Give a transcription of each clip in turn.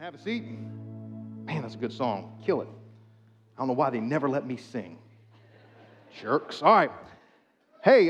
Have a seat. Man, that's a good song. Kill it. I don't know why they never let me sing. Jerks. All right. Hey,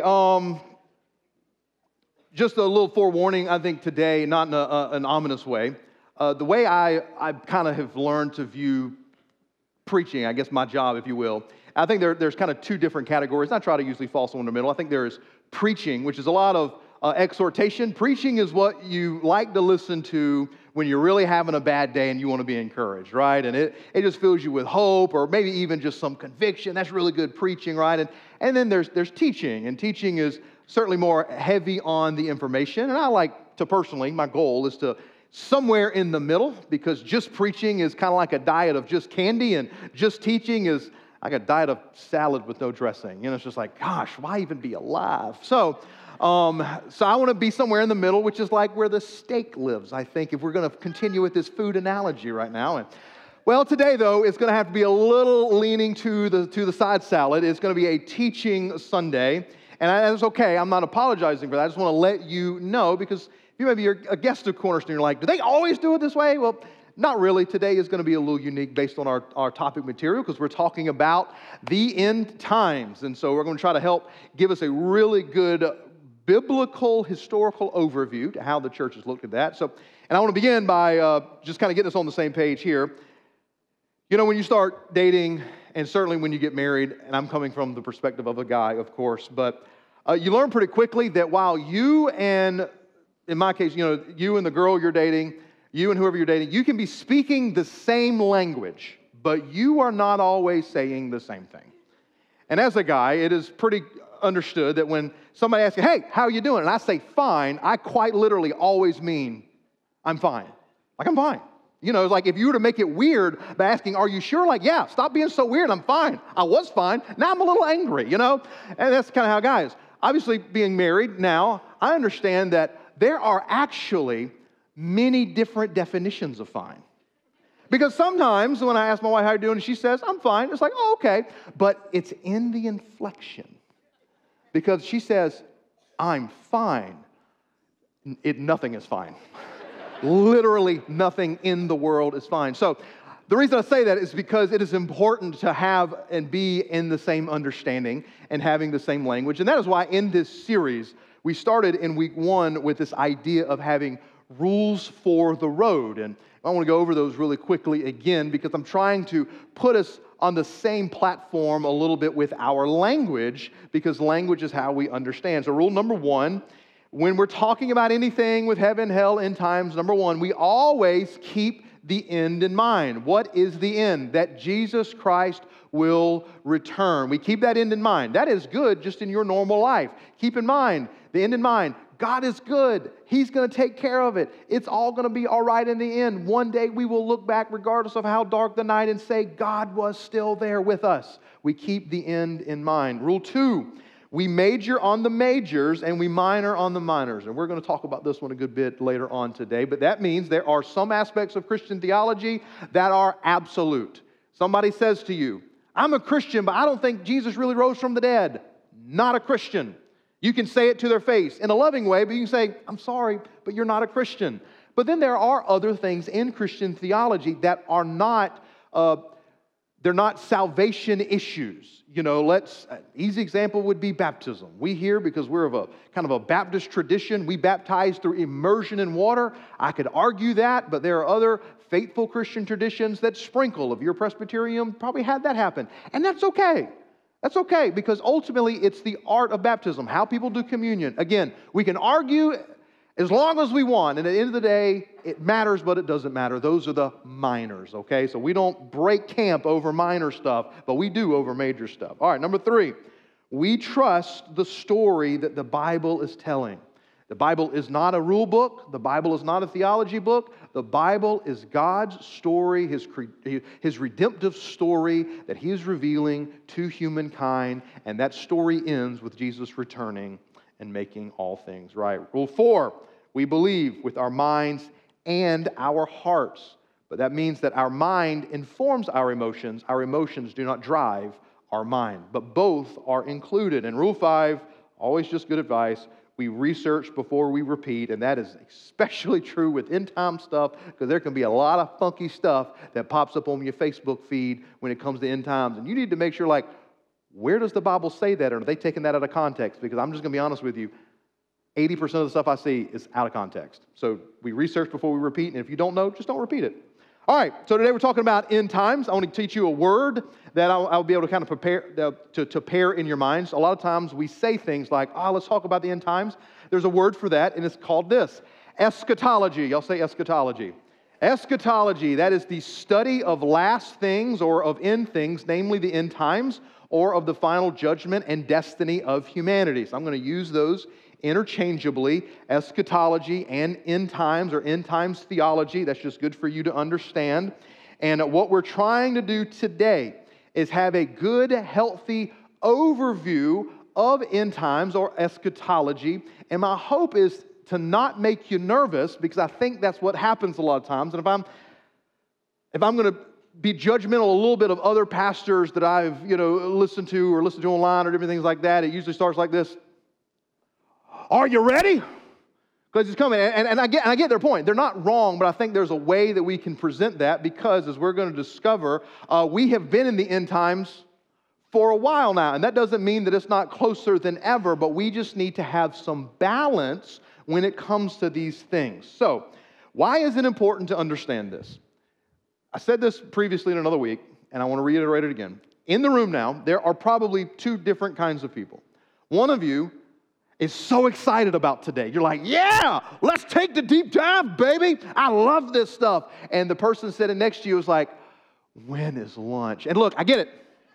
just a little forewarning, I think today, not in an ominous way. The way I kind of have learned to view preaching, I guess my job, if you will, I think there's kind of two different categories. I try to usually fall somewhere in the middle. I think there's preaching, which is a lot of exhortation. Preaching is what you like to listen to when you're really having a bad day and you want to be encouraged, right? And it just fills you with hope or maybe even just some conviction. That's really good preaching, right? And then there's teaching, and teaching is certainly more heavy on the information. And I like to personally, my goal is to somewhere in the middle, because just preaching is kind of like a diet of just candy, and just teaching is like a diet of salad with no dressing. You know, it's just like, gosh, why even be alive? So I want to be somewhere in the middle, which is like where the steak lives, I think, if we're going to continue with this food analogy right now. And well, today, though, it's going to have to be a little leaning to the side salad. It's going to be a teaching Sunday, and that's okay. I'm not apologizing for that. I just want to let you know, because you maybe you're a guest of Cornerstone, you're like, do they always do it this way? Well, not really. Today is going to be a little unique based on our topic material, because we're talking about the end times. And so we're going to try to help give us a really good biblical, historical overview to how the church has looked at that. And I want to begin by just kind of getting us on the same page here. You know, when you start dating, and certainly when you get married, and I'm coming from the perspective of a guy, of course, but you learn pretty quickly that while you and, in my case, you know, you and the girl you're dating, you and whoever you're dating, you can be speaking the same language, but you are not always saying the same thing. And as a guy, it is pretty understood that when somebody asks you, hey, how are you doing? And I say, fine, I quite literally always mean, I'm fine. Like, I'm fine. You know, it's like if you were to make it weird by asking, are you sure? Like, yeah, stop being so weird, I'm fine. I was fine, now I'm a little angry, you know? And that's kind of how a guy is. Obviously, being married now, I understand that there are actually many different definitions of fine. Because sometimes when I ask my wife, how are you doing? And she says, I'm fine. It's like, oh, okay. But it's in the inflection. Because she says, I'm fine. Nothing is fine. Literally nothing in the world is fine. So the reason I say that is because it is important to have and be in the same understanding and having the same language. And that is why in this series, we started in week 1 with this idea of having rules for the road. And I want to go over those really quickly again, because I'm trying to put us on the same platform a little bit with our language, because language is how we understand. So rule number 1, when we're talking about anything with heaven, hell, end times, number 1, we always keep the end in mind. What is the end? That Jesus Christ will return. We keep that end in mind. That is good just in your normal life. Keep in mind, the end in mind. God is good. He's going to take care of it. It's all going to be all right in the end. One day we will look back, regardless of how dark the night, and say, God was still there with us. We keep the end in mind. Rule 2, we major on the majors and we minor on the minors. And we're going to talk about this one a good bit later on today. But that means there are some aspects of Christian theology that are absolute. Somebody says to you, I'm a Christian, but I don't think Jesus really rose from the dead. Not a Christian. You can say it to their face in a loving way, but you can say, I'm sorry, but you're not a Christian. But then there are other things in Christian theology that are not, they're not salvation issues. You know, an easy example would be baptism. We here, because we're of a kind of a Baptist tradition, we baptize through immersion in water. I could argue that, but there are other faithful Christian traditions that sprinkle. If you're Presbyterian, probably had that happen. And that's okay. That's okay, because ultimately it's the art of baptism, how people do communion. Again, we can argue as long as we want, and at the end of the day, it matters, but it doesn't matter. Those are the minors, okay? So we don't break camp over minor stuff, but we do over major stuff. All right, number 3, we trust the story that the Bible is telling. The Bible is not a rule book. The Bible is not a theology book. The Bible is God's story, His redemptive story that He is revealing to humankind, and that story ends with Jesus returning and making all things right. Rule 4, we believe with our minds and our hearts. But that means that our mind informs our emotions. Our emotions do not drive our mind, but both are included. And rule 5, always just good advice, we research before we repeat, and that is especially true with end-time stuff, because there can be a lot of funky stuff that pops up on your Facebook feed when it comes to end times. And you need to make sure, like, where does the Bible say that? Or are they taking that out of context? Because I'm just going to be honest with you, 80% of the stuff I see is out of context. So we research before we repeat, and if you don't know, just don't repeat it. All right, so today we're talking about end times. I want to teach you a word that I'll be able to kind of prepare to pair in your minds. A lot of times we say things like, let's talk about the end times. There's a word for that, and it's called this, eschatology. Y'all say eschatology. Eschatology, that is the study of last things or of end things, namely the end times, or of the final judgment and destiny of humanity. So I'm going to use those interchangeably, eschatology and end times or end times theology. That's just good for you to understand. And what we're trying to do today is have a good, healthy overview of end times or eschatology. And my hope is to not make you nervous, because I think that's what happens a lot of times. And if I'm going to be judgmental a little bit of other pastors that I've listened to online or different things like that, it usually starts like this. Are you ready? Because it's coming. And I get their point. They're not wrong, but I think there's a way that we can present that, because as we're going to discover, we have been in the end times for a while now. And that doesn't mean that it's not closer than ever, but we just need to have some balance when it comes to these things. So, why is it important to understand this? I said this previously in another week, and I want to reiterate it again. In the room now, there are probably two different kinds of people. One of you is so excited about today. You're like, yeah, let's take the deep dive, baby. I love this stuff. And the person sitting next to you is like, when is lunch? And look, I get it.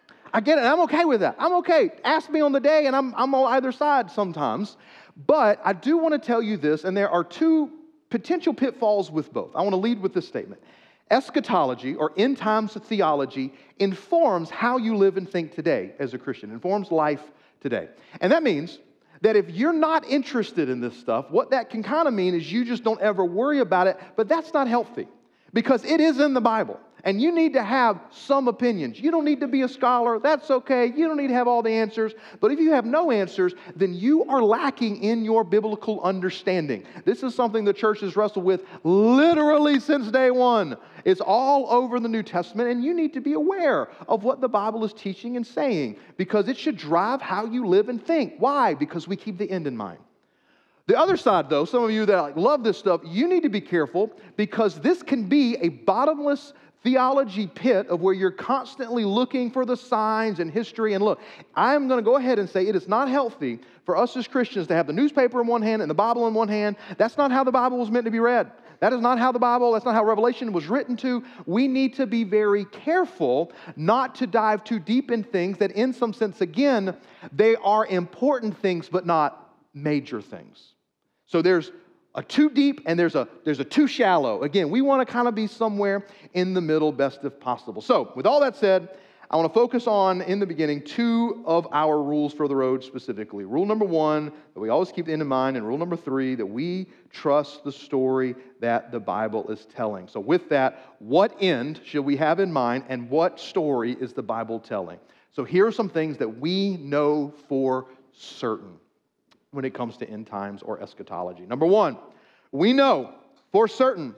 I'm okay with that. I'm okay. Ask me on the day, and I'm on either side sometimes. But I do want to tell you this, and there are two potential pitfalls with both. I want to lead with this statement. Eschatology, or end times theology, informs how you live and think today as a Christian, informs life today. And that means that if you're not interested in this stuff, what that can kind of mean is you just don't ever worry about it, but that's not healthy, because it is in the Bible, and you need to have some opinions. You don't need to be a scholar. That's okay. You don't need to have all the answers, but if you have no answers, then you are lacking in your biblical understanding. This is something the church has wrestled with literally since day one. It's all over the New Testament, and you need to be aware of what the Bible is teaching and saying, because it should drive how you live and think. Why? Because we keep the end in mind. The other side, though, some of you that love this stuff, you need to be careful, because this can be a bottomless theology pit of where you're constantly looking for the signs and history. And look, I'm going to go ahead and say it is not healthy for us as Christians to have the newspaper in one hand and the Bible in one hand. That's not how the Bible was meant to be read. That is not how that's not how Revelation was written to. We need to be very careful not to dive too deep in things that, in some sense, again, they are important things, but not major things. So there's a too deep and there's a too shallow. Again, we want to kind of be somewhere in the middle, best if possible. So with all that said, I want to focus on, in the beginning, two of our rules for the road specifically. Rule number 1, that we always keep the end in mind, and rule number 3, that we trust the story that the Bible is telling. So with that, what end should we have in mind, and what story is the Bible telling? So here are some things that we know for certain when it comes to end times or eschatology. Number 1, we know for certain,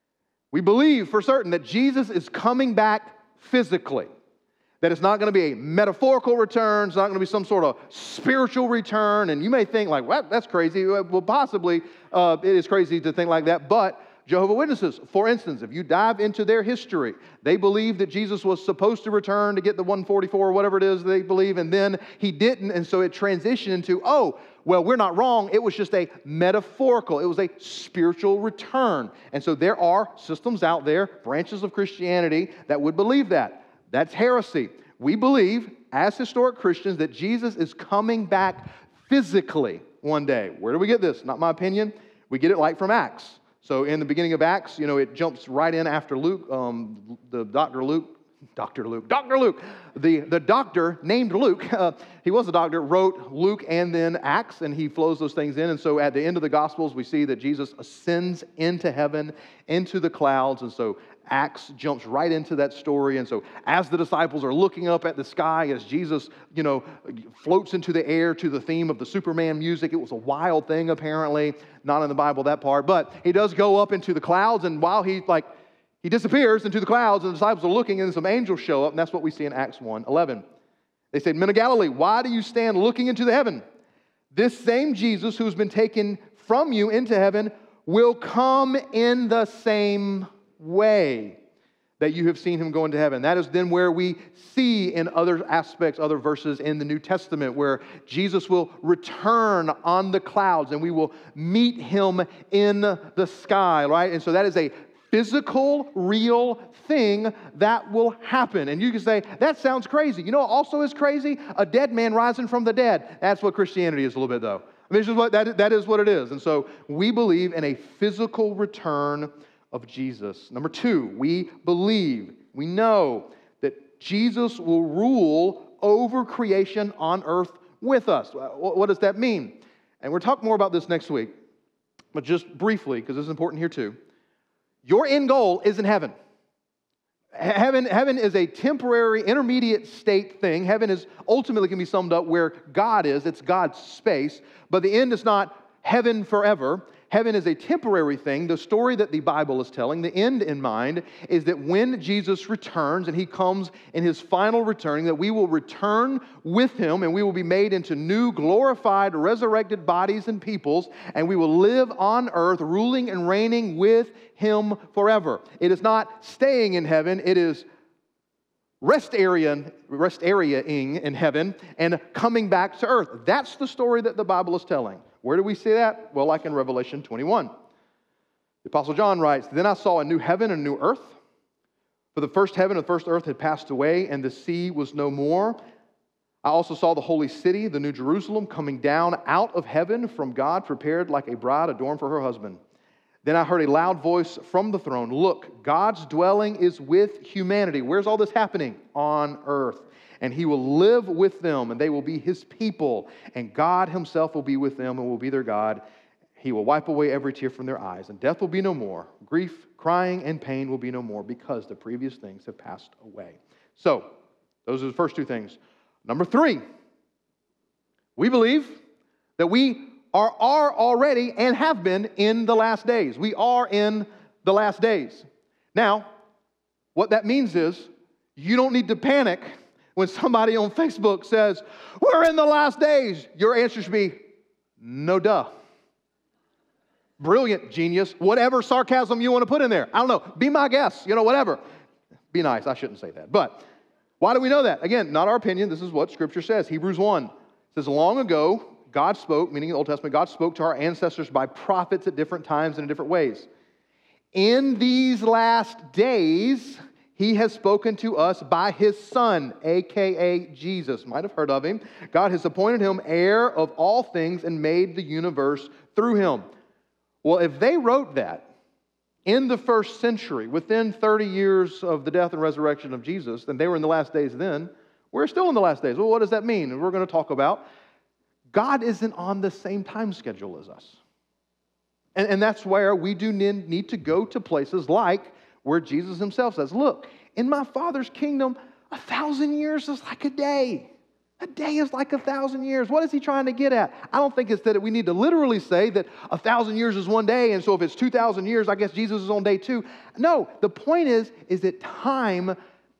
we believe for certain that Jesus is coming back physically. That it's not going to be a metaphorical return. It's not going to be some sort of spiritual return. And you may think like, well, that's crazy. Well, possibly it is crazy to think like that. But Jehovah's Witnesses, for instance, if you dive into their history, they believe that Jesus was supposed to return to get the 144 or whatever it is they believe, and then he didn't. And so it transitioned into, well, we're not wrong. It was just a metaphorical. It was a spiritual return. And so there are systems out there, branches of Christianity, that would believe that. That's heresy. We believe, as historic Christians, that Jesus is coming back physically one day. Where do we get this? Not my opinion. We get it like from Acts. So in the beginning of Acts, it jumps right in after Luke, the doctor Luke, the doctor named Luke, he was a doctor, wrote Luke and then Acts, and he flows those things in. And so at the end of the Gospels, we see that Jesus ascends into heaven, into the clouds. And so Acts jumps right into that story. And so as the disciples are looking up at the sky, as Jesus, floats into the air to the theme of the Superman music, it was a wild thing apparently, not in the Bible, that part, but he does go up into the clouds, and while he disappears into the clouds, and the disciples are looking, and some angels show up, and that's what we see in Acts 1:11. They said, "Men of Galilee, why do you stand looking into the heaven? This same Jesus who has been taken from you into heaven will come in the same way that you have seen him go into heaven." That is then where we see in other aspects, other verses in the New Testament, where Jesus will return on the clouds and we will meet him in the sky, right? And so that is a physical, real thing that will happen. And you can say, that sounds crazy. You know what also is crazy? A dead man rising from the dead. That's what Christianity is a little bit, though. I mean, it's just that is what it is. And so we believe in a physical return of Jesus. Number two, we know that Jesus will rule over creation on earth with us. What does that mean? And we'll talk more about this next week, but just briefly, because this is important here too. Your end goal isn't heaven. Heaven is a temporary, intermediate state thing. Heaven is ultimately can be summed up where God is. It's God's space. But the end is not heaven forever. Heaven is a temporary thing. The story that the Bible is telling, the end in mind, is that when Jesus returns and he comes in his final returning, that we will return with him and we will be made into new, glorified, resurrected bodies and peoples, and we will live on earth ruling and reigning with him forever. It is not staying in heaven. It is rest areaing in heaven and coming back to earth. That's the story that the Bible is telling. Where do we see that? Well, like in Revelation 21. The Apostle John writes, "Then I saw a new heaven and a new earth. For the first heaven and the first earth had passed away, and the sea was no more. I also saw the holy city, the new Jerusalem, coming down out of heaven from God, prepared like a bride adorned for her husband. Then I heard a loud voice from the throne, 'Look, God's dwelling is with humanity.'" Where's all this happening? On earth. "And he will live with them, and they will be his people. And God himself will be with them and will be their God. He will wipe away every tear from their eyes. And death will be no more. Grief, crying, and pain will be no more, because the previous things have passed away." So, those are the first two things. Number three, we believe that we are already and have been in the last days. We are in the last days. Now, what that means is you don't need to panic when somebody on Facebook says, "We're in the last days." Your answer should be, "No duh." Brilliant, genius. Whatever sarcasm you want to put in there. I don't know. Be my guest. Whatever. Be nice. I shouldn't say that. But why do we know that? Again, not our opinion. This is what Scripture says. Hebrews 1 says, "Long ago, God spoke," meaning the Old Testament, God spoke to our ancestors by prophets at different times and in different ways. "In these last days, he has spoken to us by his Son," a.k.a. Jesus. Might have heard of him. "God has appointed him heir of all things and made the universe through him." Well, if they wrote that in the first century, within 30 years of the death and resurrection of Jesus, then they were in the last days then, we're still in the last days. Well, what does that mean? And we're going to talk about God isn't on the same time schedule as us. And that's where we do need to go to places like where Jesus himself says, "Look, in my Father's kingdom, 1,000 years is like a day. A day is like 1,000 years." What is he trying to get at? I don't think it's that we need to literally say that 1,000 years is one day, and so if it's 2,000 years, I guess Jesus is on day 2. No, the point is that time,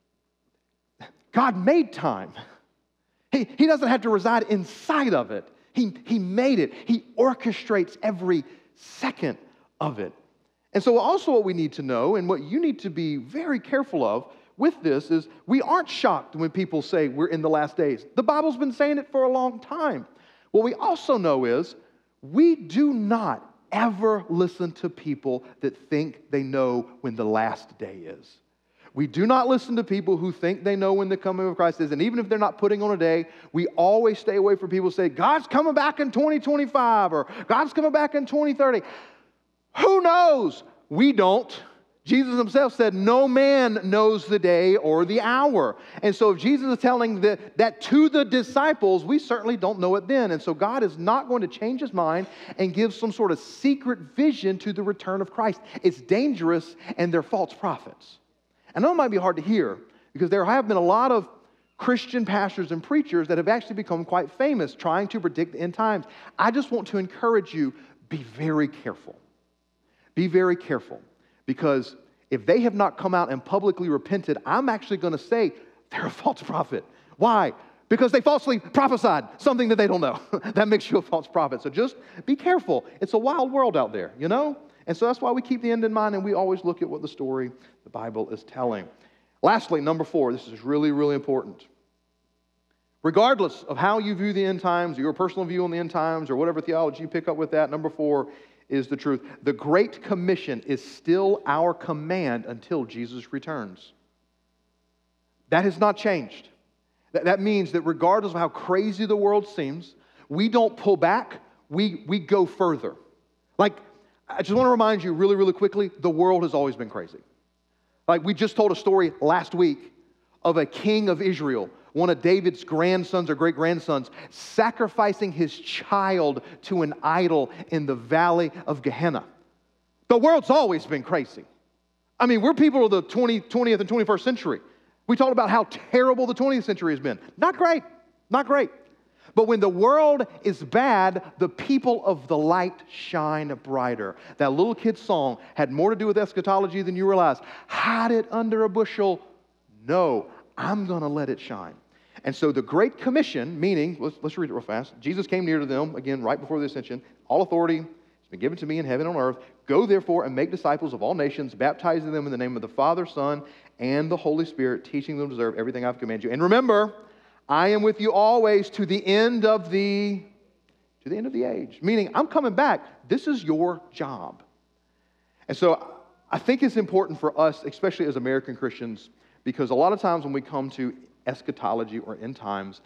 God made time. He doesn't have to reside inside of it. He made it. He orchestrates every second of it. And so also what we need to know, and what you need to be very careful of with this, is we aren't shocked when people say we're in the last days. The Bible's been saying it for a long time. What we also know is we do not ever listen to people that think they know when the last day is. We do not listen to people who think they know when the coming of Christ is. And even if they're not putting on a day, we always stay away from people who say, "God's coming back in 2025 or God's coming back in 2030. Who knows? We don't. Jesus himself said, no man knows the day or the hour. And so if Jesus is telling that to the disciples, we certainly don't know it then. And so God is not going to change his mind and give some sort of secret vision to the return of Christ. It's dangerous, and they're false prophets. I know it might be hard to hear because there have been a lot of Christian pastors and preachers that have actually become quite famous trying to predict the end times. I just want to encourage you, be very careful. Be very careful. Because if they have not come out and publicly repented, I'm actually going to say they're a false prophet. Why? Because they falsely prophesied something that they don't know. That makes you a false prophet. So just be careful. It's a wild world out there, you know? And so that's why we keep the end in mind, and we always look at what the story the Bible is telling. Lastly, number 4, this is really, really important. Regardless of how you view the end times, or your personal view on the end times, or whatever theology you pick up with that, number 4 is the truth. The Great Commission is still our command until Jesus returns. That has not changed. That means that regardless of how crazy the world seems, we don't pull back, we go further. Like, I just want to remind you really, really quickly, the world has always been crazy. Like, we just told a story last week of a king of Israel, one of David's grandsons or great-grandsons, sacrificing his child to an idol in the valley of Gehenna. The world's always been crazy. I mean, we're people of the 20th and 21st century. We talked about how terrible the 20th century has been. Not great. Not great. But when the world is bad, the people of the light shine brighter. That little kid's song had more to do with eschatology than you realize. Hide it under a bushel. No, I'm going to let it shine. And so the Great Commission, meaning, let's read it real fast. Jesus came near to them, again, right before the ascension. All authority has been given to me in heaven and on earth. Go therefore and make disciples of all nations, baptizing them in the name of the Father, Son, and the Holy Spirit, teaching them to observe everything I've commanded you. And remember, I am with you always to the end of the age. Meaning, I'm coming back. This is your job. And so I think it's important for us, especially as American Christians, because a lot of times when we come to eschatology or end times,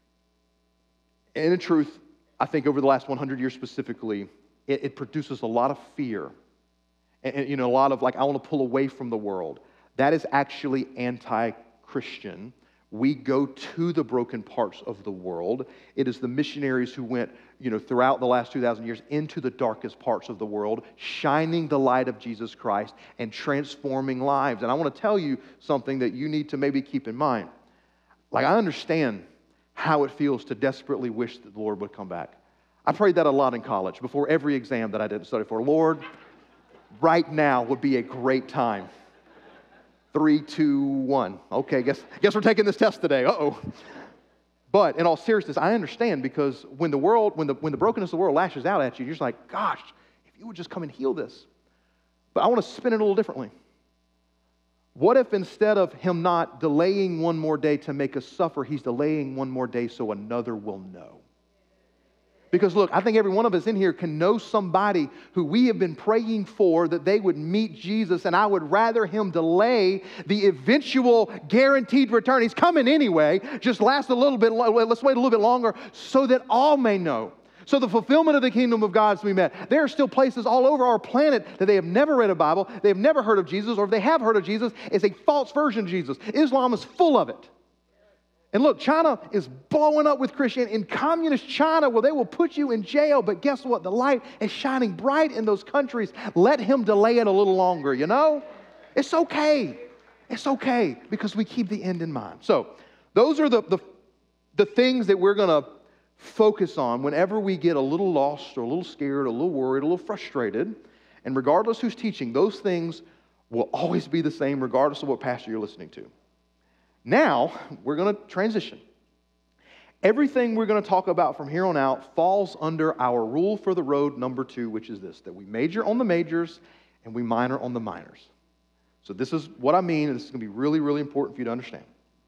and in truth, I think over the last 100 years specifically, it produces a lot of fear. And a lot of like, I want to pull away from the world. That is actually anti-Christian. We go to the broken parts of the world. It is the missionaries who went, throughout the last 2,000 years into the darkest parts of the world, shining the light of Jesus Christ and transforming lives. And I want to tell you something that you need to maybe keep in mind. Like, I understand how it feels to desperately wish that the Lord would come back. I prayed that a lot in college before every exam that I did study for. Lord, right now would be a great time. 3, 2, 1. Okay, guess we're taking this test today. Uh-oh. But in all seriousness, I understand, because when the brokenness of the world lashes out at you, you're just like, gosh, if you would just come and heal this. But I want to spin it a little differently. What if instead of him not delaying one more day to make us suffer, he's delaying one more day so another will know? Because look, I think every one of us in here can know somebody who we have been praying for that they would meet Jesus, and I would rather him delay the eventual guaranteed return. He's coming anyway. Just let's wait a little bit longer so that all may know. So the fulfillment of the kingdom of God is to be met. There are still places all over our planet that they have never read a Bible, they have never heard of Jesus, or if they have heard of Jesus, it's a false version of Jesus. Islam is full of it. And look, China is blowing up with Christianity. In communist China, well, they will put you in jail, but guess what? The light is shining bright in those countries. Let him delay it a little longer, It's okay. It's okay, because we keep the end in mind. So those are the things that we're going to focus on whenever we get a little lost or a little scared, a little worried, a little frustrated. And regardless who's teaching, those things will always be the same regardless of what pastor you're listening to. Now, we're going to transition. Everything we're going to talk about from here on out falls under our rule for the road number 2, which is this, that we major on the majors and we minor on the minors. So this is what I mean, and this is going to be really, really important for you to understand.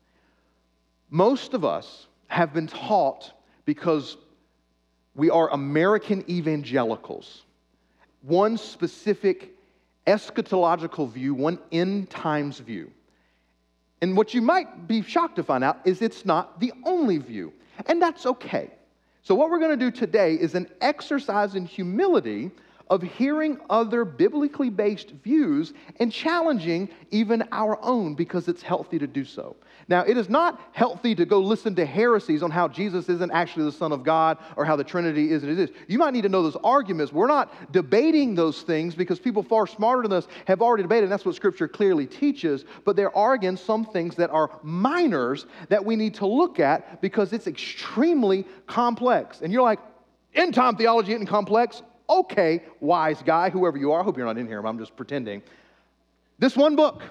Most of us have been taught, because we are American evangelicals, one specific eschatological view, one end times view. And what you might be shocked to find out is it's not the only view. And that's okay. So what we're going to do today is an exercise in humility of hearing other biblically based views and challenging even our own because it's healthy to do so. Now, it is not healthy to go listen to heresies on how Jesus isn't actually the Son of God or how the Trinity is and it is. You might need to know those arguments. We're not debating those things because people far smarter than us have already debated, and that's what Scripture clearly teaches. But there are, again, some things that are minors that we need to look at because it's extremely complex. And you're like, end time theology isn't complex? Okay, wise guy, whoever you are. I hope you're not in here, but I'm just pretending. This one book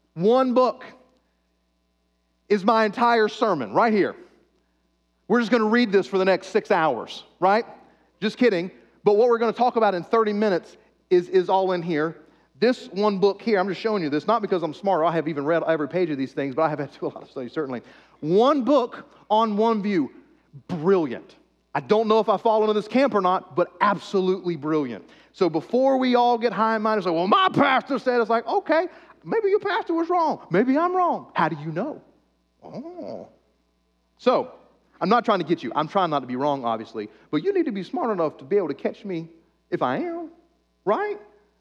is my entire sermon right here. We're just going to read this for the next 6 hours, right? Just kidding. But what we're going to talk about in 30 minutes is all in here. This one book here, I'm just showing you this, not because I'm smart. I have even read every page of these things, but I have had to do a lot of study, certainly. One book on one view. Brilliant. I don't know if I fall into this camp or not, but absolutely brilliant. So before we all get high and mighty and say, well, my pastor said, it's like, okay, maybe your pastor was wrong. Maybe I'm wrong. How do you know? Oh. So, I'm not trying to get you. I'm trying not to be wrong, obviously. But you need to be smart enough to be able to catch me if I am, right?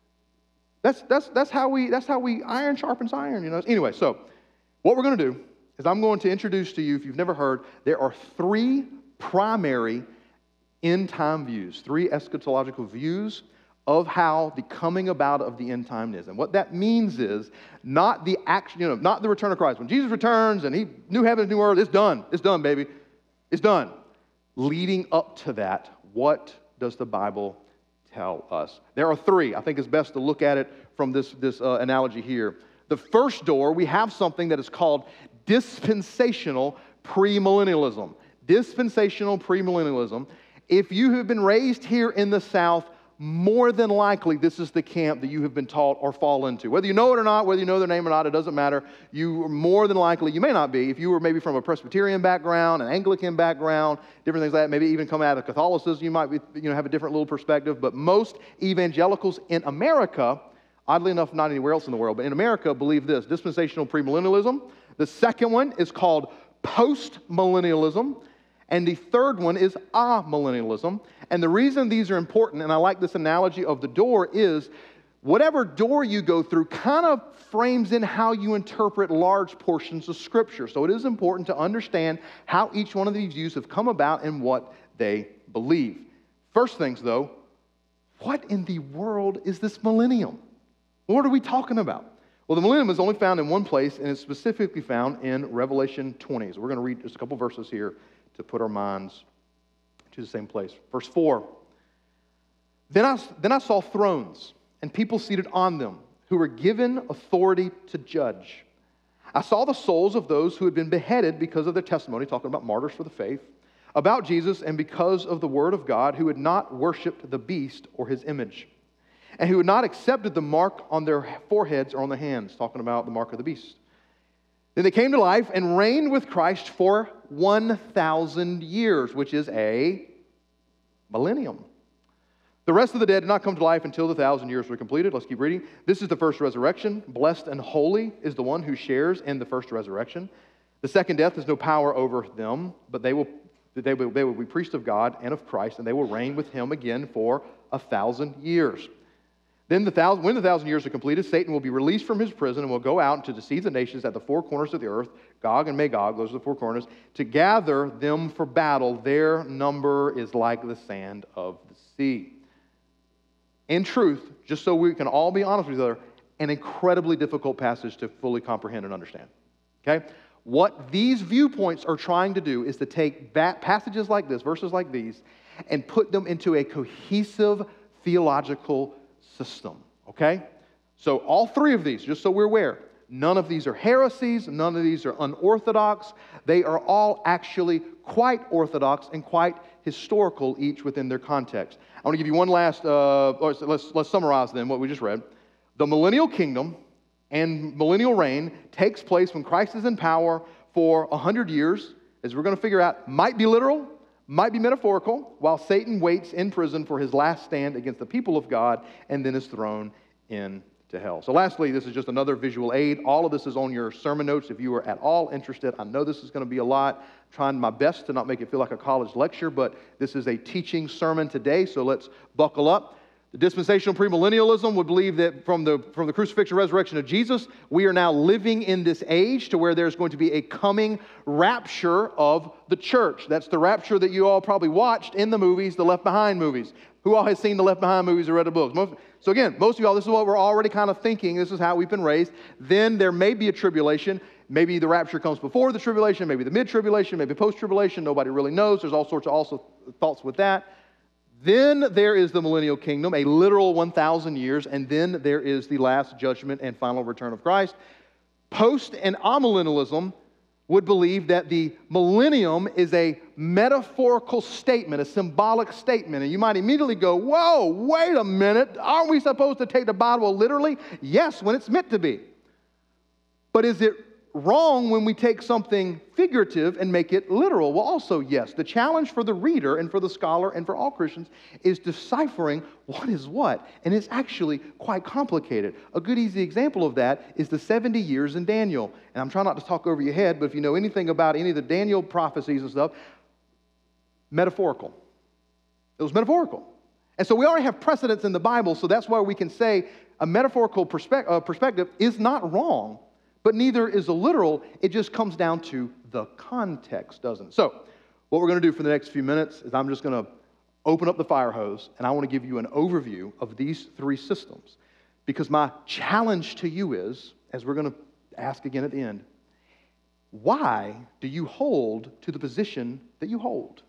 That's how we iron sharpens iron, you know. Anyway, so what we're going to do is I'm going to introduce to you, if you've never heard, there are 3 primary end-time views, 3 eschatological views of how the coming about of the end time is. And what that means is not the action, not the return of Christ. When Jesus returns and he new heavens, new earth, it's done. It's done, baby. It's done. Leading up to that, what does the Bible tell us? There are 3. I think it's best to look at it from this analogy here. The first door, we have something that is called dispensational premillennialism. Dispensational premillennialism. If you have been raised here in the South, more than likely this is the camp that you have been taught or fall into. Whether you know it or not, whether you know their name or not, it doesn't matter. You are more than likely, you may not be, if you were maybe from a Presbyterian background, an Anglican background, different things like that, maybe even come out of Catholicism, you might be, have a different little perspective. But most evangelicals in America, oddly enough, not anywhere else in the world, but in America, believe this: dispensational premillennialism. The second one is called postmillennialism. And the third one is amillennialism. And the reason these are important, and I like this analogy of the door, is whatever door you go through kind of frames in how you interpret large portions of Scripture. So it is important to understand how each one of these views have come about and what they believe. First things, though, what in the world is this millennium? What are we talking about? Well, the millennium is only found in one place, and it's specifically found in Revelation 20. So we're going to read just a couple verses here to put our minds to the same place. Verse 4, Then I saw thrones and people seated on them who were given authority to judge. I saw the souls of those who had been beheaded because of their testimony, talking about martyrs for the faith, about Jesus and because of the word of God, who had not worshipped the beast or his image, and who had not accepted the mark on their foreheads or on their hands, talking about the mark of the beast. Then they came to life and reigned with Christ for 1,000 years, which is a millennium. The rest of the dead did not come to life until the 1,000 years were completed. Let's keep reading. This is the first resurrection. Blessed and holy is the one who shares in the first resurrection. The second death has no power over them, but they will be priests of God and of Christ, and they will reign with him again for 1,000 years. Then when the 1,000 years are completed, Satan will be released from his prison and will go out to deceive the nations at the 4 corners of the earth, Gog and Magog, those are the 4 corners, to gather them for battle. Their number is like the sand of the sea. In truth, just so we can all be honest with each other, an incredibly difficult passage to fully comprehend and understand. Okay? What these viewpoints are trying to do is to take passages like this, verses like these, and put them into a cohesive theological system, okay? So all 3 of these, just so we're aware, none of these are heresies, none of these are unorthodox. They are all actually quite orthodox and quite historical, each within their context. I want to give you one last, let's summarize then what we just read. The millennial kingdom and millennial reign takes place when Christ is in power for 100 years, as we're going to figure out, might be literal, might be metaphorical, while Satan waits in prison for his last stand against the people of God and then is thrown into hell. So lastly, this is just another visual aid. All of this is on your sermon notes if you are at all interested. I know this is going to be a lot. I'm trying my best to not make it feel like a college lecture, but this is a teaching sermon today, so let's buckle up. The dispensational premillennialism would believe that from the crucifixion and resurrection of Jesus, we are now living in this age to where there's going to be a coming rapture of the church. That's the rapture that you all probably watched in the movies, the Left Behind movies. Who all has seen the Left Behind movies or read the books? So again, most of y'all, this is what we're already kind of thinking. This is how we've been raised. Then there may be a tribulation. Maybe the rapture comes before the tribulation, maybe the mid-tribulation, maybe post-tribulation. Nobody really knows. There's all sorts of also thoughts with that. Then there is the millennial kingdom, a literal 1,000 years, and then there is the last judgment and final return of Christ. Post and amillennialism would believe that the millennium is a metaphorical statement, a symbolic statement. And you might immediately go, whoa, wait a minute. Aren't we supposed to take the Bible literally? Yes, when it's meant to be. But is it wrong when we take something figurative and make it literal? Well, also, yes. The challenge for the reader and for the scholar and for all Christians is deciphering what is what. And it's actually quite complicated. A good, easy example of that is the 70 years in Daniel. And I'm trying not to talk over your head, but if you know anything about any of the Daniel prophecies and stuff, metaphorical. It was metaphorical. And so we already have precedents in the Bible, so that's why we can say a metaphorical perspective is not wrong. But neither is a literal. It just comes down to the context, doesn't it? So what we're going to do for the next few minutes is I'm just going to open up the fire hose, and I want to give you an overview of these three systems. Because my challenge to you is, as we're going to ask again at the end, why do you hold to the position that you hold?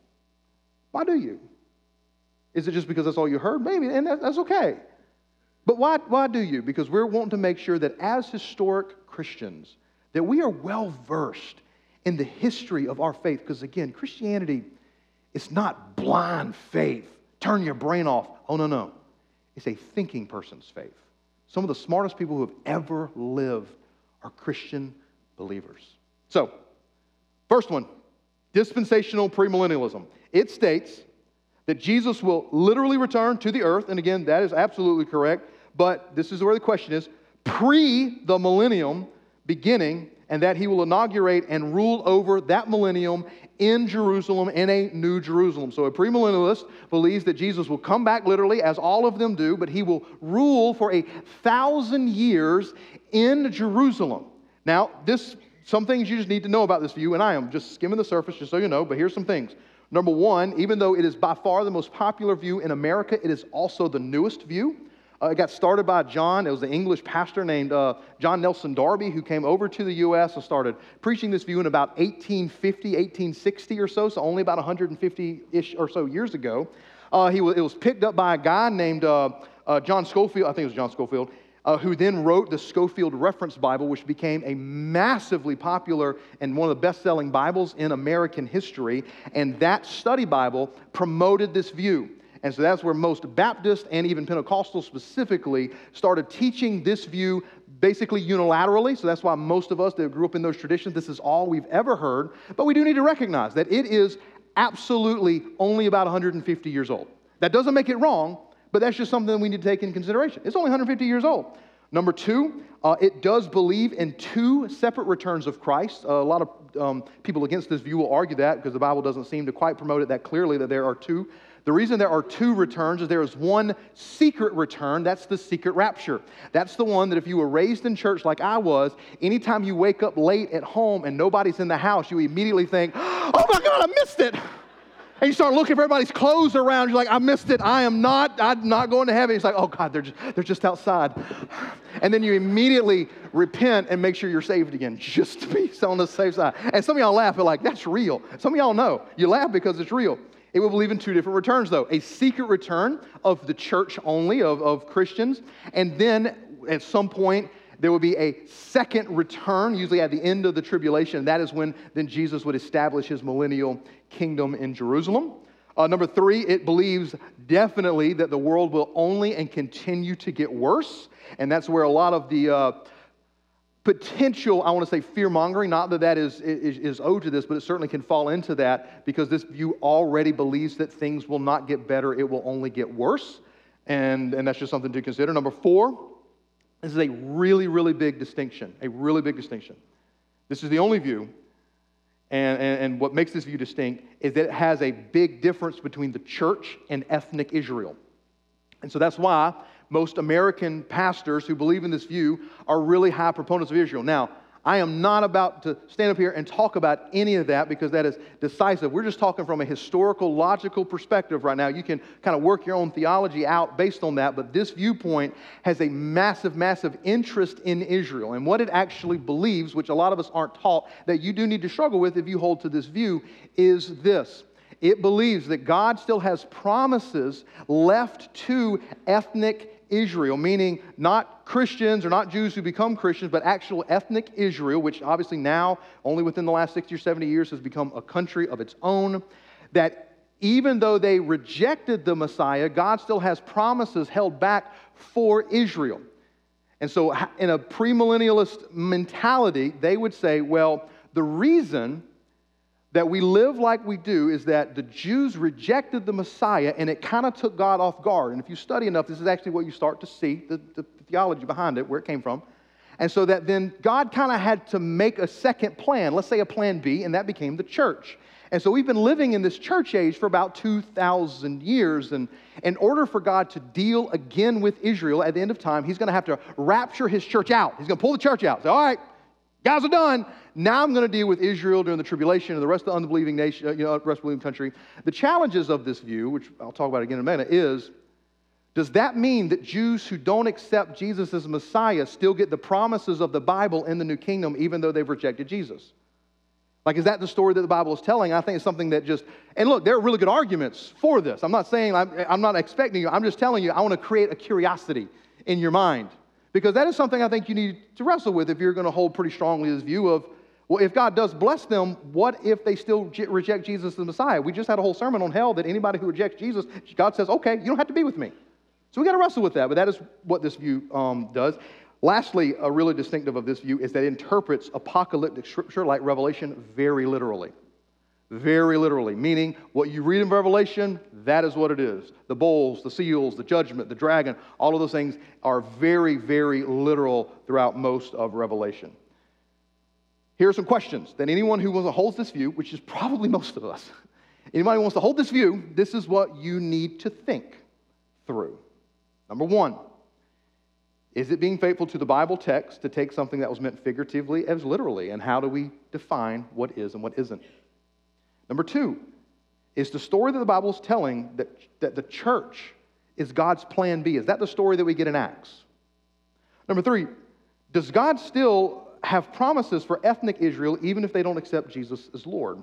Why do you? Is it just because that's all you heard? Maybe, and that's okay. But why do you? Because we're wanting to make sure that as historic Christians, that we are well versed in the history of our faith. Because again, Christianity is not blind faith. Turn your brain off. Oh, no. It's a thinking person's faith. Some of the smartest people who have ever lived are Christian believers. So, first one, dispensational premillennialism. It states that Jesus will literally return to the earth. And again, that is absolutely correct. But this is where the question is, pre the millennium beginning, and that he will inaugurate and rule over that millennium in Jerusalem, in a new Jerusalem. So a premillennialist believes that Jesus will come back literally, as all of them do, but he will rule for 1,000 years in Jerusalem. Now, some things you just need to know about this view, and I am just skimming the surface just so you know, but here's some things. Number one, even though it is by far the most popular view in America, it is also the newest view. It got started by John. It was an English pastor named John Nelson Darby who came over to the U.S. and started preaching this view in about 1850, 1860 or so only about 150-ish or so years ago. It was picked up by a guy named John Scofield, I think it was John Scofield, who then wrote the Scofield Reference Bible, which became a massively popular and one of the best-selling Bibles in American history. And that study Bible promoted this view. And so that's where most Baptists and even Pentecostals specifically started teaching this view basically unilaterally. So that's why most of us that grew up in those traditions, this is all we've ever heard. But we do need to recognize that it is absolutely only about 150 years old. That doesn't make it wrong, but that's just something that we need to take into consideration. It's only 150 years old. Number two, it does believe in two separate returns of Christ. A lot of people against this view will argue that because the Bible doesn't seem to quite promote it that clearly that there are two. The reason there are two returns is there is one secret return. That's the secret rapture. That's the one that if you were raised in church like I was, anytime you wake up late at home and nobody's in the house, you immediately think, oh my God, I missed it. And you start looking for everybody's clothes around. You're like, I missed it. I'm not going to heaven. It's like, oh God, they're just outside. And then you immediately repent and make sure you're saved again, just to be on the safe side. And some of y'all laugh. You're like, that's real. Some of y'all know. You laugh because it's real. It will believe in two different returns, though. A secret return of the church only, of Christians. And then at some point, there will be a second return, usually at the end of the tribulation. That is when then Jesus would establish his millennial kingdom in Jerusalem. Number three, it believes definitely that the world will only and continue to get worse. And that's where a lot of the potential, I want to say fear-mongering, not that that is owed to this, but it certainly can fall into that because this view already believes that things will not get better, it will only get worse. And that's just something to consider. Number four, this is a really, really big distinction, a really big distinction. This is the only view, and what makes this view distinct is that it has a big difference between the church and ethnic Israel. And so that's why most American pastors who believe in this view are really high proponents of Israel. Now, I am not about to stand up here and talk about any of that because that is decisive. We're just talking from a historical, logical perspective right now. You can kind of work your own theology out based on that, but this viewpoint has a massive, massive interest in Israel and what it actually believes, which a lot of us aren't taught, that you do need to struggle with if you hold to this view, is this. It believes that God still has promises left to ethnic Israel, meaning not Christians or not Jews who become Christians, but actual ethnic Israel, which obviously now, only within the last 60 or 70 years, has become a country of its own, that even though they rejected the Messiah, God still has promises held back for Israel. And so in a premillennialist mentality, they would say, well, the reason that we live like we do is that the Jews rejected the Messiah and it kind of took God off guard. And if you study enough, this is actually what you start to see, the theology behind it, where it came from. And so that then God kind of had to make a second plan, let's say a plan B, and that became the church. And so we've been living in this church age for about 2,000 years. And in order for God to deal again with Israel at the end of time, he's going to have to rapture his church out. He's going to pull the church out. Say, all right, guys are done. Now I'm going to deal with Israel during the tribulation and the rest of the unbelieving nation, rest of the unbelieving country. The challenges of this view, which I'll talk about again in a minute, is, does that mean that Jews who don't accept Jesus as Messiah still get the promises of the Bible in the new kingdom even though they've rejected Jesus? Like, is that the story that the Bible is telling? I think it's something that just, and look, there are really good arguments for this. I'm not saying, I'm not expecting you. I'm just telling you, I want to create a curiosity in your mind. Because that is something I think you need to wrestle with if you're going to hold pretty strongly this view of, well, if God does bless them, what if they still reject Jesus as the Messiah? We just had a whole sermon on hell that anybody who rejects Jesus, God says, okay, you don't have to be with me. So we got to wrestle with that, but that is what this view does. Lastly, a really distinctive of this view is that it interprets apocalyptic scripture like Revelation very literally. Very literally, meaning what you read in Revelation, that is what it is. The bowls, the seals, the judgment, the dragon, all of those things are very, very literal throughout most of Revelation. Here are some questions that anyone who holds this view, which is probably most of us, anybody who wants to hold this view, this is what you need to think through. Number one, is it being faithful to the Bible text to take something that was meant figuratively as literally? And how do we define what is and what isn't? Number two, is the story that the Bible is telling that the church is God's plan B? Is that the story that we get in Acts? Number three, does God still have promises for ethnic Israel even if they don't accept Jesus as Lord?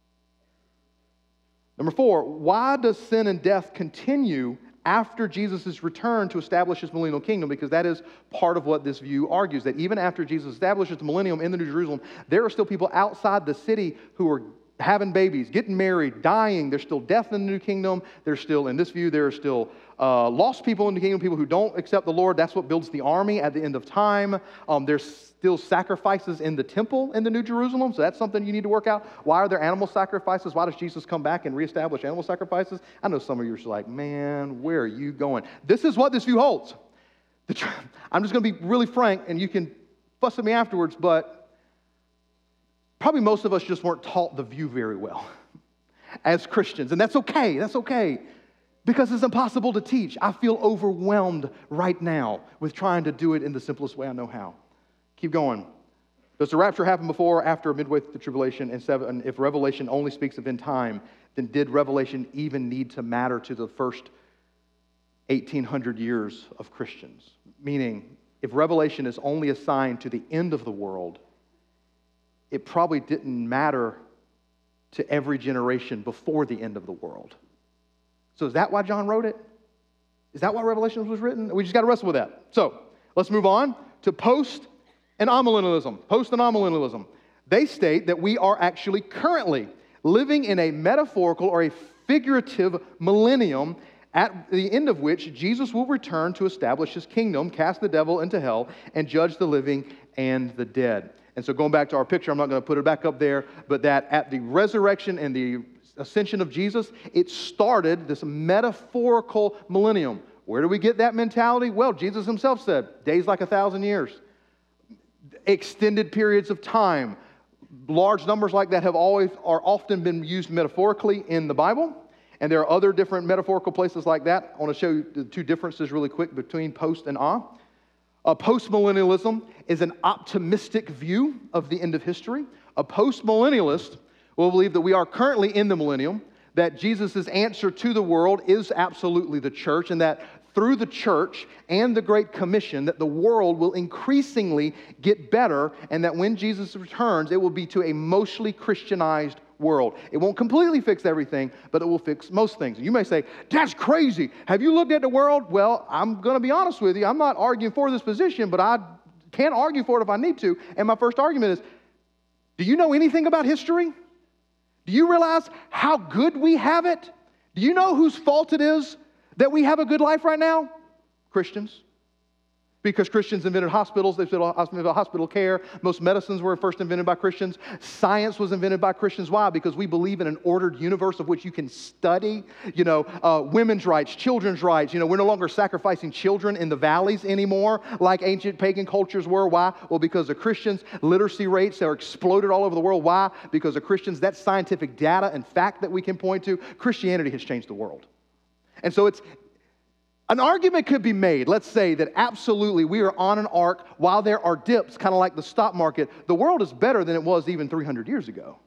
Number four, why does sin and death continue after Jesus' return to establish his millennial kingdom? Because that is part of what this view argues, that even after Jesus establishes the millennium in the New Jerusalem, there are still people outside the city who are having babies, getting married, dying. There's still death in the new kingdom. There's still, in this view, there are still lost people in the kingdom, people who don't accept the Lord. That's what builds the army at the end of time. There's still sacrifices in the temple in the New Jerusalem, so that's something you need to work out. Why are there animal sacrifices? Why does Jesus come back and reestablish animal sacrifices? I know some of you are just like, man, where are you going? This is what this view holds. I'm just going to be really frank, and you can fuss at me afterwards, but probably most of us just weren't taught the view very well as Christians. And that's okay. That's okay. Because it's impossible to teach. I feel overwhelmed right now with trying to do it in the simplest way I know how. Keep going. Does the rapture happen before or after midway through the tribulation? And seven, if Revelation only speaks of in time, then did Revelation even need to matter to the first 1,800 years of Christians? Meaning, if Revelation is only assigned to the end of the world, it probably didn't matter to every generation before the end of the world. So is that why John wrote it? Is that why Revelation was written? We just got to wrestle with that. So let's move on to post and amillennialism. Post and amillennialism. They state that we are actually currently living in a metaphorical or a figurative millennium at the end of which Jesus will return to establish his kingdom, cast the devil into hell, and judge the living and the dead. And so going back to our picture, I'm not going to put it back up there, but that at the resurrection and the ascension of Jesus, it started this metaphorical millennium. Where do we get that mentality? Well, Jesus himself said, days like 1,000 years. Extended periods of time. Large numbers like that are often been used metaphorically in the Bible. And there are other different metaphorical places like that. I want to show you the two differences really quick between post and Postmillennialism is an optimistic view of the end of history. A postmillennialist will believe that we are currently in the millennium, that Jesus' answer to the world is absolutely the church, and that through the church and the Great Commission, that the world will increasingly get better, and that when Jesus returns, it will be to a mostly Christianized world. It won't completely fix everything, but it will fix most things. You may say, that's crazy. Have you looked at the world? Well, I'm going to be honest with you. I'm not arguing for this position, but I can argue for it if I need to. And my first argument is, do you know anything about history? Do you realize how good we have it? Do you know whose fault it is that we have a good life right now? Christians. Because Christians invented hospitals, they invented hospital care. Most medicines were first invented by Christians. Science was invented by Christians. Why? Because we believe in an ordered universe of which you can study, women's rights, children's rights. We're no longer sacrificing children in the valleys anymore like ancient pagan cultures were. Why? Well, because of Christians, literacy rates are exploded all over the world. Why? Because of Christians, that's scientific data and fact that we can point to. Christianity has changed the world. And so an argument could be made, let's say, that absolutely we are on an arc while there are dips, kind of like the stock market. The world is better than it was even 300 years ago.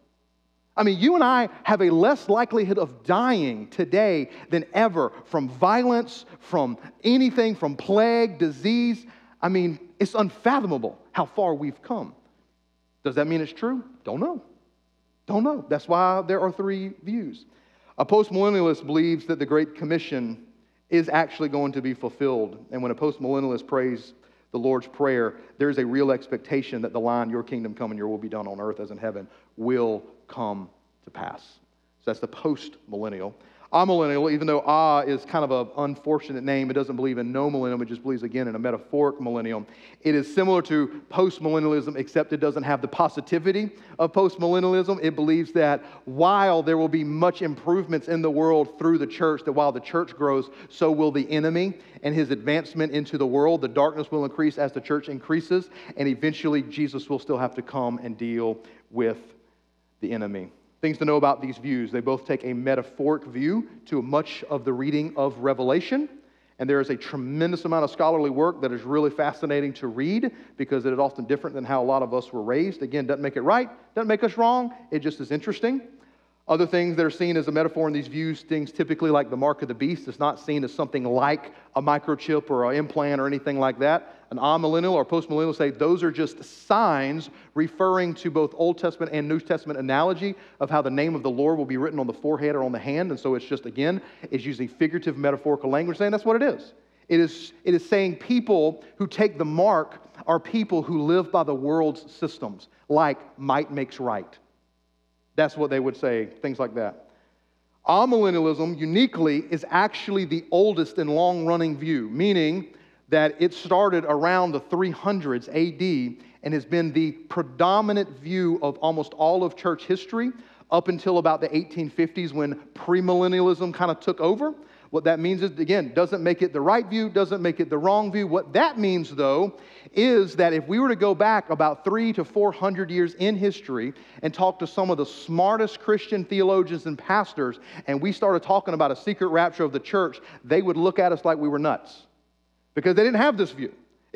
I mean, you and I have a less likelihood of dying today than ever from violence, from anything, from plague, disease. I mean, it's unfathomable how far we've come. Does that mean it's true? Don't know. Don't know. That's why there are three views. A postmillennialist believes that the Great Commission is actually going to be fulfilled. And when a postmillennialist prays the Lord's Prayer, there's a real expectation that the line, your kingdom come and your will be done on earth as in heaven, will come to pass. So that's the post-millennial. Amillennial, even though is kind of an unfortunate name, it doesn't believe in no millennium, it just believes, again, in a metaphoric millennium. It is similar to postmillennialism, except it doesn't have the positivity of postmillennialism. It believes that while there will be much improvements in the world through the church, that while the church grows, so will the enemy and his advancement into the world. The darkness will increase as the church increases, and eventually Jesus will still have to come and deal with the enemy. Things to know about these views. They both take a metaphoric view to much of the reading of Revelation. And there is a tremendous amount of scholarly work that is really fascinating to read because it is often different than how a lot of us were raised. Again, doesn't make it right, doesn't make us wrong. It just is interesting. Other things that are seen as a metaphor in these views, things typically like the mark of the beast, is not seen as something like a microchip or an implant or anything like that. An amillennial or postmillennial say those are just signs referring to both Old Testament and New Testament analogy of how the name of the Lord will be written on the forehead or on the hand. And so it's just, again, it's using figurative metaphorical language saying that's what it is. It is saying people who take the mark are people who live by the world's systems, like might makes right. That's what they would say, things like that. Amillennialism, uniquely, is actually the oldest and long-running view, meaning that it started around the 300s AD and has been the predominant view of almost all of church history up until about the 1850s when premillennialism kind of took over. What that means is, again, doesn't make it the right view, doesn't make it the wrong view. What that means, though, is that if we were to go back about 300 to 400 years in history and talk to some of the smartest Christian theologians and pastors, and we started talking about a secret rapture of the church, they would look at us like we were nuts because they didn't have this view.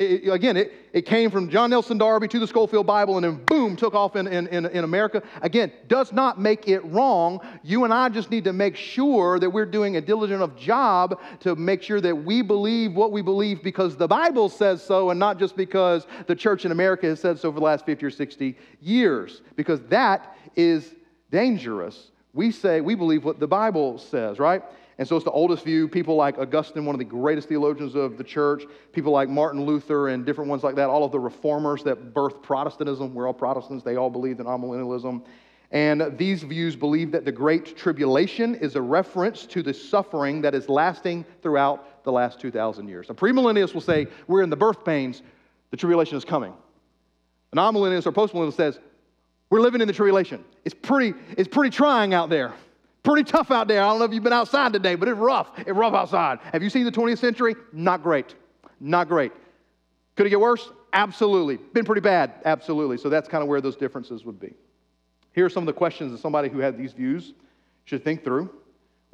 It came from John Nelson Darby to the Schofield Bible and then boom, took off in America. Again, does not make it wrong. You and I just need to make sure that we're doing a diligent enough job to make sure that we believe what we believe because the Bible says so and not just because the church in America has said so for the last 50 or 60 years, because that is dangerous. We believe what the Bible says, right? And so it's the oldest view. People like Augustine, one of the greatest theologians of the church, people like Martin Luther and different ones like that, all of the reformers that birthed Protestantism, we're all Protestants, they all believed in amillennialism. And these views believe that the Great Tribulation is a reference to the suffering that is lasting throughout the last 2,000 years. A premillennialist will say, we're in the birth pains, the tribulation is coming. An amillennialist or postmillennialist says, we're living in the tribulation. It's pretty trying out there. Pretty tough out there. I don't know if you've been outside today, but it's rough. It's rough outside. Have you seen the 20th century? Not great. Not great. Could it get worse? Absolutely. Been pretty bad? Absolutely. So that's kind of where those differences would be. Here are some of the questions that somebody who had these views should think through.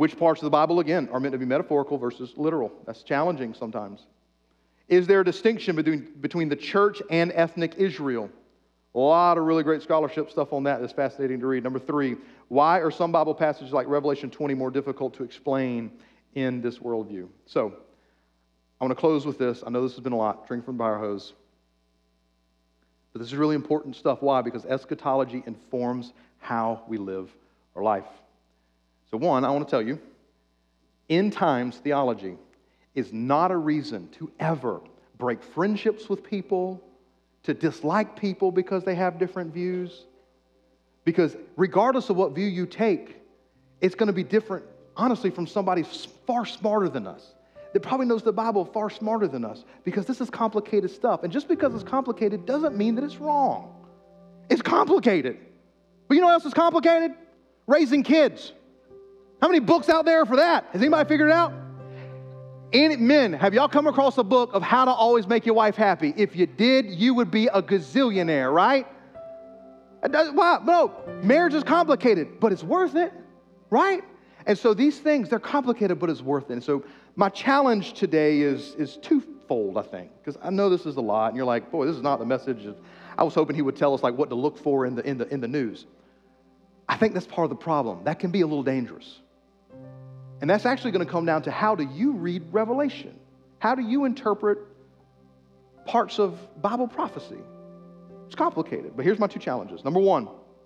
Which parts of the Bible, again, are meant to be metaphorical versus literal? That's challenging sometimes. Is there a distinction between the church and ethnic Israel? A lot of really great scholarship stuff on that that's fascinating to read. Number 3, why are some Bible passages like Revelation 20 more difficult to explain in this worldview? So, I want to close with this. I know this has been a lot, drink from the fire hose. But this is really important stuff. Why? Because eschatology informs how we live our life. So one, I want to tell you, end times theology is not a reason to ever break friendships with people, to dislike people because they have different views. Because regardless of what view you take, it's going to be different, honestly, from somebody far smarter than us, that probably knows the Bible far smarter than us, because this is complicated stuff. And just because it's complicated doesn't mean that it's wrong. It's complicated. But you know what else is complicated? Raising kids. How many books out there for that? Has anybody figured it out? Men, have y'all come across a book of how to always make your wife happy? If you did, you would be a gazillionaire, right? Wow, no, marriage is complicated, but it's worth it, right? And so these things, they're complicated, but it's worth it. And so my challenge today is twofold, I think, because I know this is a lot, and you're like, boy, this is not the message. I was hoping he would tell us like what to look for in the news. I think that's part of the problem. That can be a little dangerous. And that's actually going to come down to, how do you read Revelation? How do you interpret parts of Bible prophecy? It's complicated, but here's my 2 challenges. Number 1,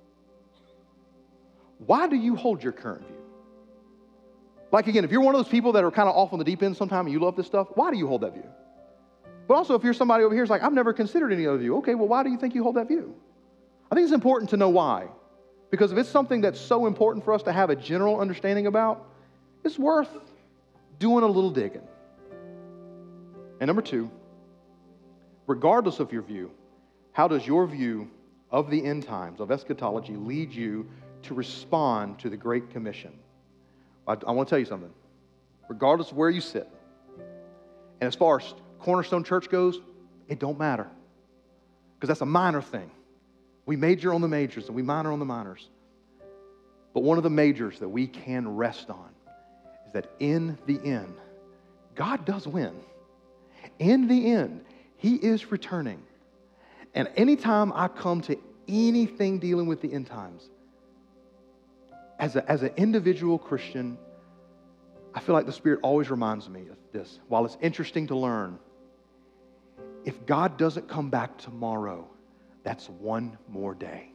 why do you hold your current view? Like, again, if you're one of those people that are kind of off on the deep end sometime and you love this stuff, why do you hold that view? But also, if you're somebody over here who's like, I've never considered any other view. Okay, well, why do you think you hold that view? I think it's important to know why. Because if it's something that's so important for us to have a general understanding about, it's worth doing a little digging. And number 2, regardless of your view, how does your view of the end times, of eschatology, lead you to respond to the Great Commission? I want to tell you something. Regardless of where you sit, and as far as Cornerstone Church goes, it don't matter. Because that's a minor thing. We major on the majors and we minor on the minors. But one of the majors that we can rest on is that in the end, God does win. In the end, He is returning. And anytime I come to anything dealing with the end times, as an individual Christian, I feel like the Spirit always reminds me of this. While it's interesting to learn, if God doesn't come back tomorrow, that's one more day.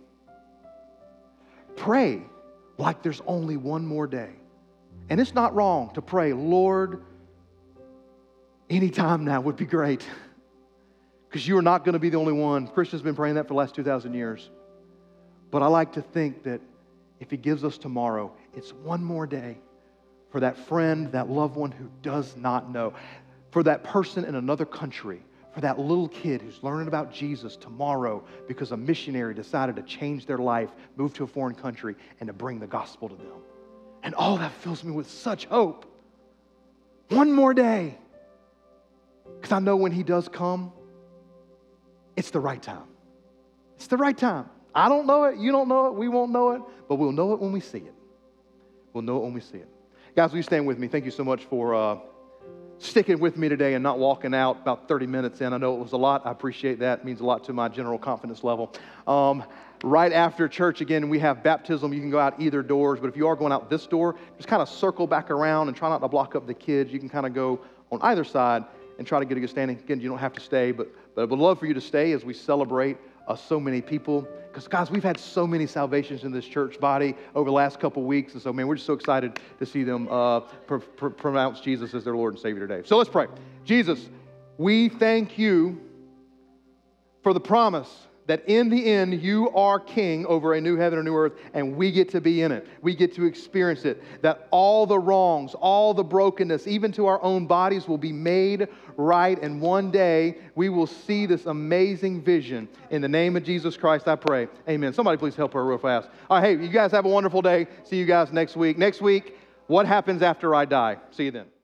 Pray like there's only one more day. And it's not wrong to pray, Lord, anytime now would be great. Because you are not going to be the only one. Christians have been praying that for the last 2,000 years. But I like to think that if He gives us tomorrow, it's one more day for that friend, that loved one who does not know, for that person in another country, for that little kid who's learning about Jesus tomorrow because a missionary decided to change their life, move to a foreign country, and to bring the gospel to them. And all that fills me with such hope. One more day. Because I know when He does come, it's the right time. It's the right time. I don't know it, you don't know it, we won't know it, but we'll know it when we see it. We'll know it when we see it. Guys, will you stand with me? Thank you so much for sticking with me today and not walking out about 30 minutes in. I know it was a lot. I appreciate that. It means a lot to my general confidence level. Right after church, again, we have baptism. You can go out either doors, but if you are going out this door, just kind of circle back around and try not to block up the kids. You can kind of go on either side and try to get a good standing. Again, you don't have to stay, but I would love for you to stay as we celebrate so many people. Because, guys, we've had so many salvations in this church body over the last couple weeks. And so, man, we're just so excited to see them pronounce Jesus as their Lord and Savior today. So let's pray. Jesus, we thank you for the promise that in the end, you are king over a new heaven and new earth, and we get to be in it. We get to experience it. That all the wrongs, all the brokenness, even to our own bodies, will be made right. And one day, we will see this amazing vision. In the name of Jesus Christ, I pray. Amen. Somebody please help her real fast. All right, hey, you guys have a wonderful day. See you guys next week. Next week, what happens after I die? See you then.